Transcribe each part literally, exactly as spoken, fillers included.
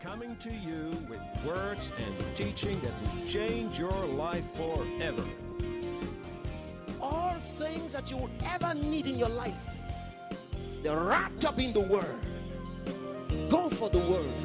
coming to you with words and teaching that will change your life forever. All things that you will ever need in your life, they're wrapped up in the Word. Go for the Word.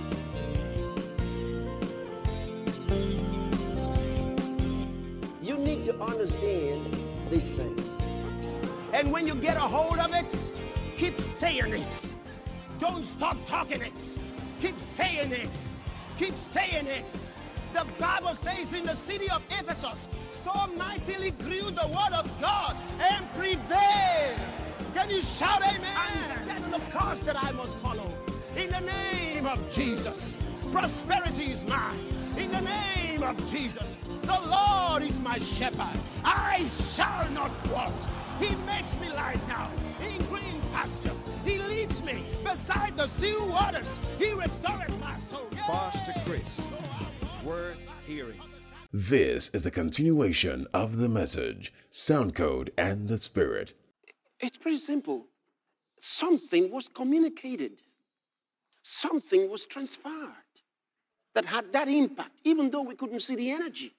You need to understand these things. And when you get a hold of it, keep saying it. Don't stop talking it. Keep saying it. Keep saying it. The Bible says in the city of Ephesus, so mightily grew the word of God and prevailed. Can you shout amen? I'm setting the course that I must follow. In the name of Jesus, prosperity is mine. In the name of Jesus, the Lord is my shepherd. I shall not want. He makes me lie down in green pastures. He leads me beside the still waters. He restores my soul. Pastor Chris, worth hearing. This is the continuation of the message, Sound Code and the Spirit. It's pretty simple. Something was communicated. Something was transferred that had that impact, even though we couldn't see the energy.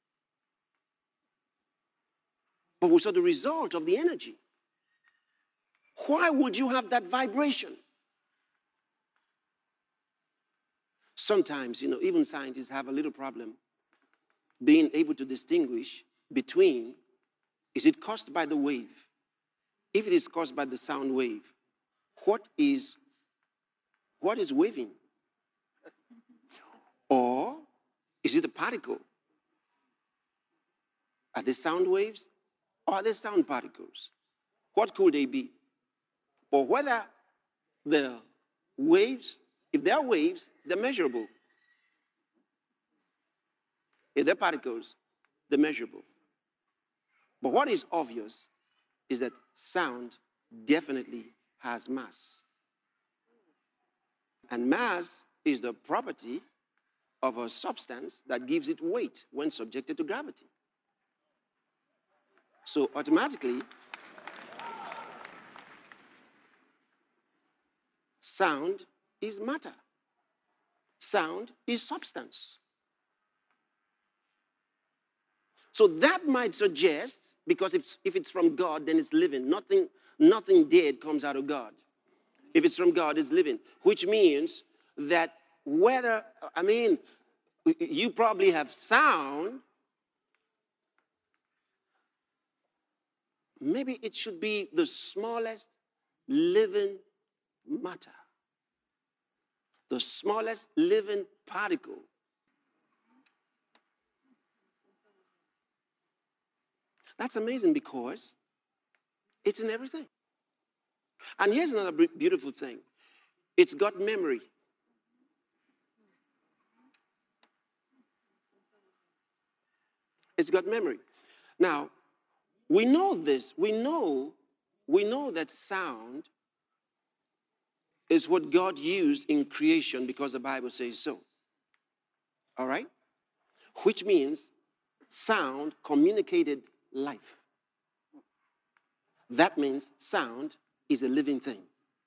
But we saw the result of the energy. Why would you have that vibration? Sometimes, you know, even scientists have a little problem being able to distinguish between, is it caused by the wave? If it is caused by the sound wave, what is, what is waving? Or is it a particle? Are they sound waves or are they sound particles? What could they be? Or whether the waves, if they are waves, they're measurable. If they're particles, they're measurable. But what is obvious is that sound definitely has mass. And mass is the property of a substance that gives it weight when subjected to gravity. So automatically, sound is matter. Sound is substance. So that might suggest, because if, if it's from God, then it's living. Nothing, nothing dead comes out of God. If it's from God, it's living. Which means that whether, I mean, you probably have sound. Maybe it should be the smallest living matter. The smallest living particle. That's amazing because it's in everything. And here's another beautiful thing. It's got memory. It's got memory. Now, we know this. We know, we know that sound is what God used in creation because the Bible says so. All right? Which means sound communicated life. That means sound is a living thing.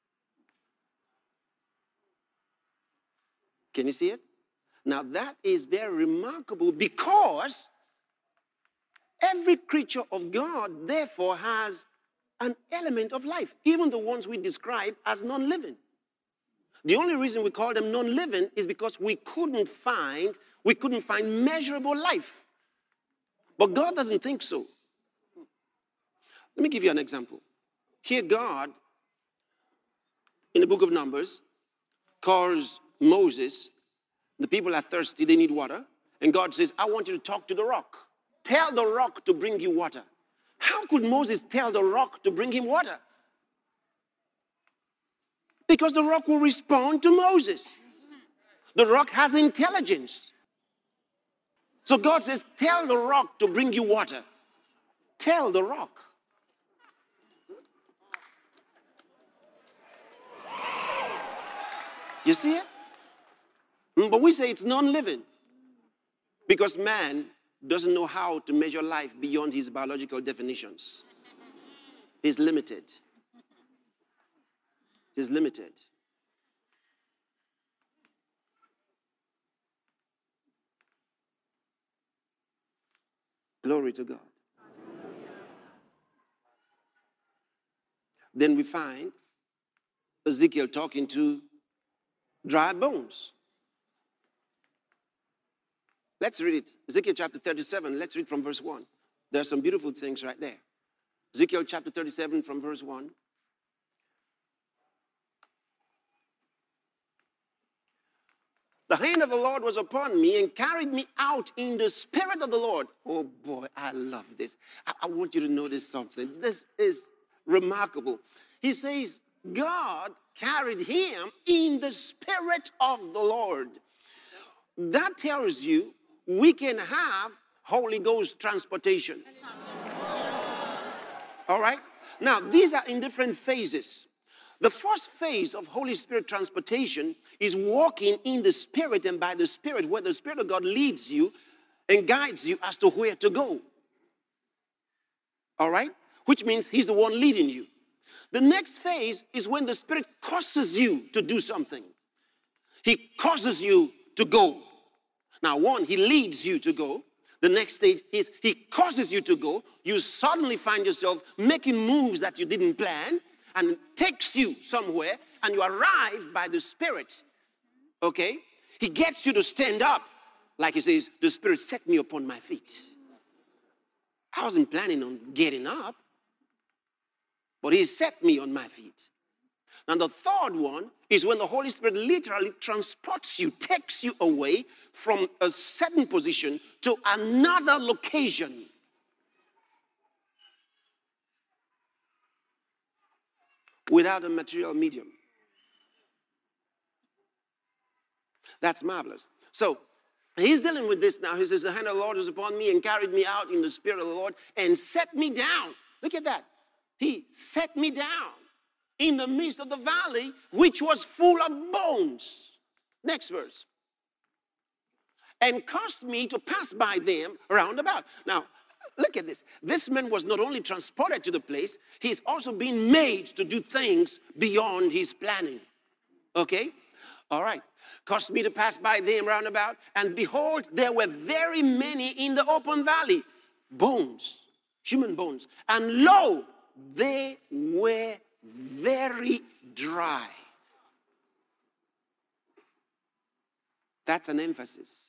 Can you see it? Now that is very remarkable because every creature of God therefore has an element of life, even the ones we describe as non-living. The only reason we call them non-living is because we couldn't find, we couldn't find measurable life. But God doesn't think so. Let me give you an example. Here God, in the book of Numbers, calls Moses, the people are thirsty, they need water, and God says, I want you to talk to the rock. Tell the rock to bring you water. How could Moses tell the rock to bring him water? Because the rock will respond to Moses. The rock has intelligence. So God says, tell the rock to bring you water. Tell the rock. You see it? But we say it's non-living because man doesn't know how to measure life beyond his biological definitions. He's limited. He's limited. Glory to God. Then we find Ezekiel talking to dry bones. Let's read it. Ezekiel chapter thirty-seven. Let's read from verse one. There are some beautiful things right there. Ezekiel chapter thirty-seven from verse one. The hand of the Lord was upon me and carried me out in the spirit of the Lord. Oh boy, I love this. I, I want you to notice something. This is remarkable. He says, God carried him in the spirit of the Lord. That tells you we can have Holy Ghost transportation. All right? Now, these are in different phases. The first phase of Holy Spirit transportation is walking in the Spirit and by the Spirit, where the Spirit of God leads you and guides you as to where to go. All right? Which means he's the one leading you. The next phase is when the Spirit causes you to do something. He causes you to go. Now, one, he leads you to go. The next stage is he causes you to go. You suddenly find yourself making moves that you didn't plan, and takes you somewhere, and you arrive by the Spirit. Okay? He gets you to stand up. Like he says, the Spirit set me upon my feet. I wasn't planning on getting up, but he set me on my feet. Now the third one is when the Holy Spirit literally transports you, takes you away from a certain position to another location. Without a material medium. That's marvelous. So he's dealing with this now. He says, the hand of the Lord was upon me and carried me out in the spirit of the Lord and set me down. Look at that. He set me down in the midst of the valley, which was full of bones. Next verse. And caused me to pass by them round about. Now, look at this. This man was not only transported to the place, he's also been made to do things beyond his planning. Okay? All right. Caused me to pass by them round about, and behold, there were very many in the open valley. Bones, human bones. And lo, they were very dry. That's an emphasis.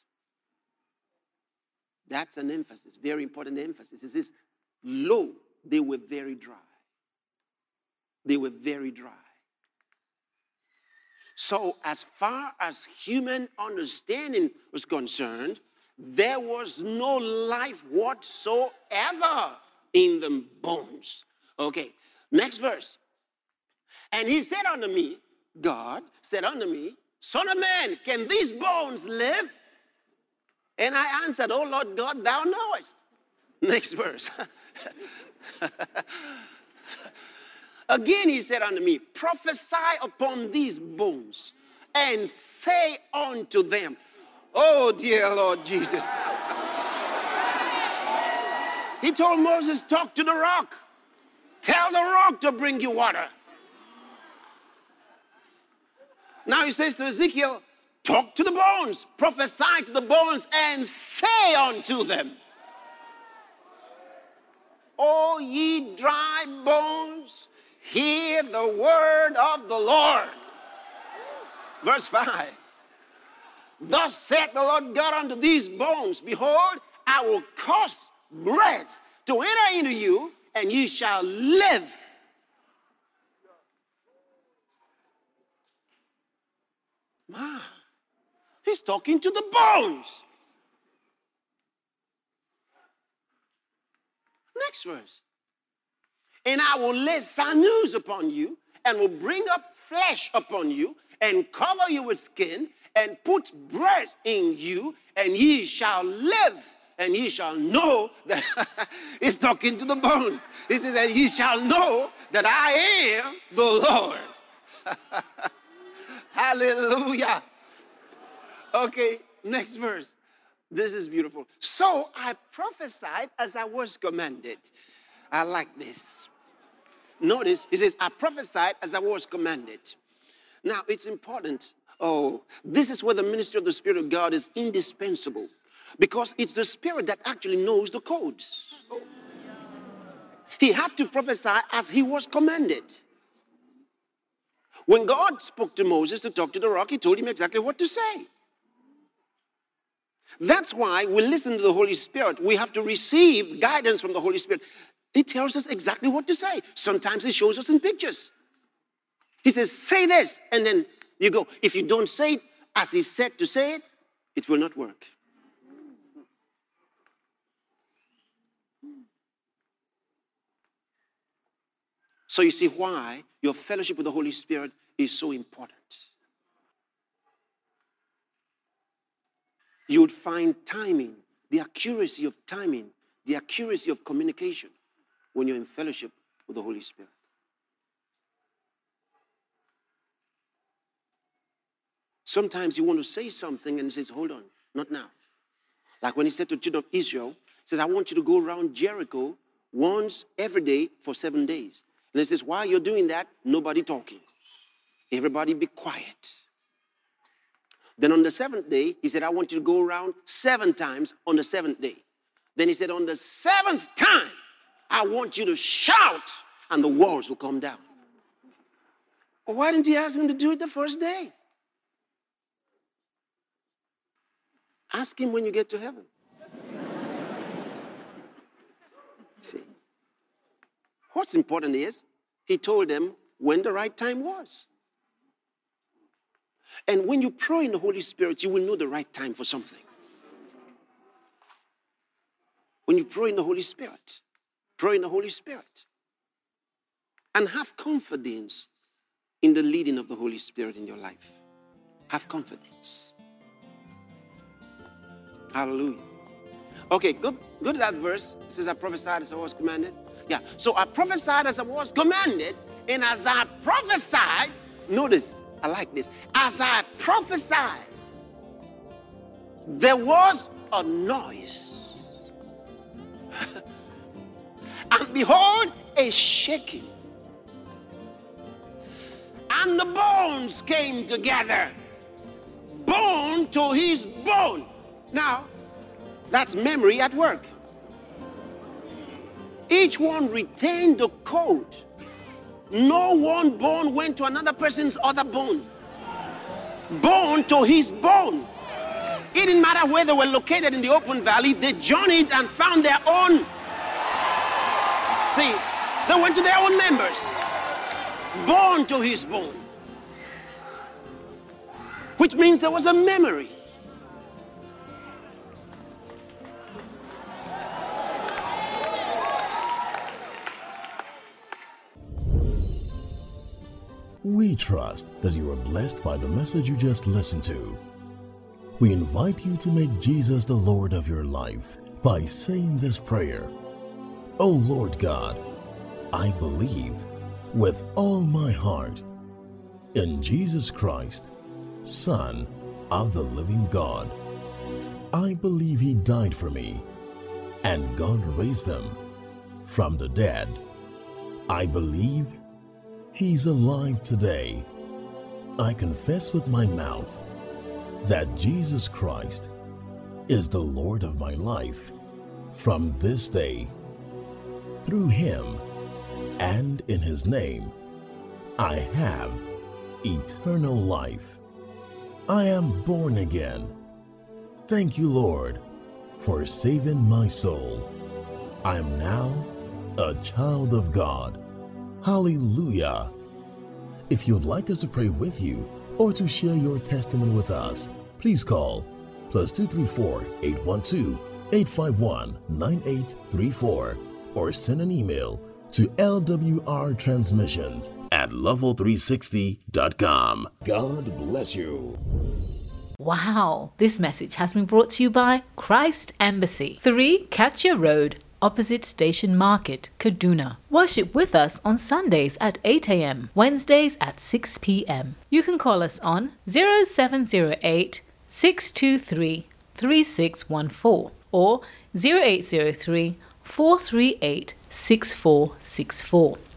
That's an emphasis, very important emphasis. It says, lo, they were very dry. They were very dry. So as far as human understanding was concerned, there was no life whatsoever in the bones. Okay, next verse. And he said unto me, God said unto me, Son of man, can these bones live? And I answered, Oh Lord God, thou knowest. Next verse. Again he said unto me, prophesy upon these bones and say unto them, oh dear Lord Jesus. He told Moses, talk to the rock. Tell the rock to bring you water. Now he says to Ezekiel, talk to the bones, prophesy to the bones, and say unto them, O ye dry bones, hear the word of the Lord. Verse five. Thus saith the Lord God unto these bones, behold, I will cause breath to enter into you, and ye shall live. Man, he's talking to the bones. Next verse. And I will lay sinews upon you, and will bring up flesh upon you, and cover you with skin, and put breath in you, and ye shall live. And ye shall know that he's talking to the bones. He says, and ye shall know that I am the Lord. Hallelujah. Okay, next verse. This is beautiful. So I prophesied as I was commanded. I like this. Notice, he says, I prophesied as I was commanded. Now, it's important. Oh, this is where the ministry of the Spirit of God is indispensable. Because it's the Spirit that actually knows the codes. He had to prophesy as he was commanded. When God spoke to Moses to talk to the rock, he told him exactly what to say. That's why we listen to the Holy Spirit. We have to receive guidance from the Holy Spirit. He tells us exactly what to say. Sometimes he shows us in pictures. He says, say this, and then you go. If you don't say it as he said to say it, it will not work. So you see why your fellowship with the Holy Spirit is so important. You would find timing, the accuracy of timing, the accuracy of communication when you're in fellowship with the Holy Spirit. Sometimes you want to say something and he says, hold on, not now. Like when he said to the children of Israel, he says, I want you to go around Jericho once every day for seven days. And he says, while you're doing that, nobody talking. Everybody be quiet. Then on the seventh day, he said, I want you to go around seven times on the seventh day. Then he said, on the seventh time, I want you to shout and the walls will come down. Well, why didn't he ask him to do it the first day? Ask him when you get to heaven. See, what's important is he told them when the right time was. And when you pray in the Holy Spirit, you will know the right time for something. When you pray in the Holy Spirit, pray in the Holy Spirit. And have confidence in the leading of the Holy Spirit in your life. Have confidence. Hallelujah. Okay, go, go to that verse. It says, I prophesied as I was commanded. Yeah, so I prophesied as I was commanded. And as I prophesied, notice, I like this. As I prophesied, there was a noise. And behold, a shaking. And the bones came together. Bone to his bone. Now, that's memory at work. Each one retained the code. No one bone went to another person's other bone. Bone to his bone. It didn't matter where they were located in the open valley. They journeyed and found their own. See, they went to their own members. Bone to his bone. Which means there was a memory. We trust that you are blessed by the message you just listened to. We invite you to make Jesus the Lord of your life by saying this prayer. O Lord God, I believe with all my heart in Jesus Christ, Son of the living God. I believe he died for me and God raised him from the dead. I believe he's alive today. I confess with my mouth that Jesus Christ is the Lord of my life from this day. Through him and in his name, I have eternal life. I am born again. Thank you, Lord, for saving my soul. I am now a child of God. Hallelujah. If you'd like us to pray with you or to share your testimony with us, please call plus two three four, eight one two, eight five one, nine eight three four or send an email to L W R transmissions at level three sixty dot com. God bless you. Wow, this message has been brought to you by Christ Embassy, three Katya Road, opposite Station Market, Kaduna. Worship with us on Sundays at eight a.m., Wednesdays at six p.m. You can call us on zero seven zero eight, six two three, three six one four or zero eight zero three, four three eight, six four six four.